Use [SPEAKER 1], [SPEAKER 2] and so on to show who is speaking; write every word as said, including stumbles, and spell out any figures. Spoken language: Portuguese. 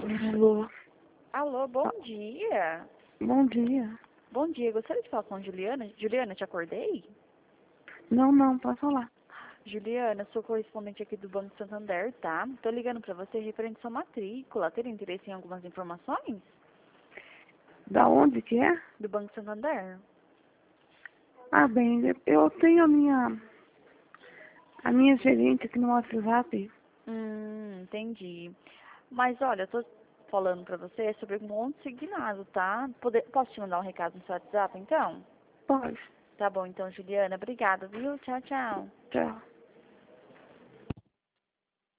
[SPEAKER 1] Alô.
[SPEAKER 2] Alô, bom dia.
[SPEAKER 1] Bom dia.
[SPEAKER 2] Bom dia, gostaria de falar com a Juliana. Juliana, te acordei?
[SPEAKER 1] Não, não, pode falar.
[SPEAKER 2] Juliana, sou correspondente aqui do Banco Santander, tá? Tô ligando pra você referente à sua matrícula. Teria interesse em algumas informações?
[SPEAKER 1] Da onde que é?
[SPEAKER 2] Do Banco Santander?
[SPEAKER 1] Ah, bem, eu tenho a minha, a minha gerente aqui no WhatsApp.
[SPEAKER 2] Hum, entendi. Mas olha, eu tô falando pra você sobre um consignado, tá? Poder, posso te mandar um recado no seu WhatsApp, então?
[SPEAKER 1] Pode.
[SPEAKER 2] Tá bom, então, Juliana. Obrigada, viu? Tchau, tchau.
[SPEAKER 1] Tchau.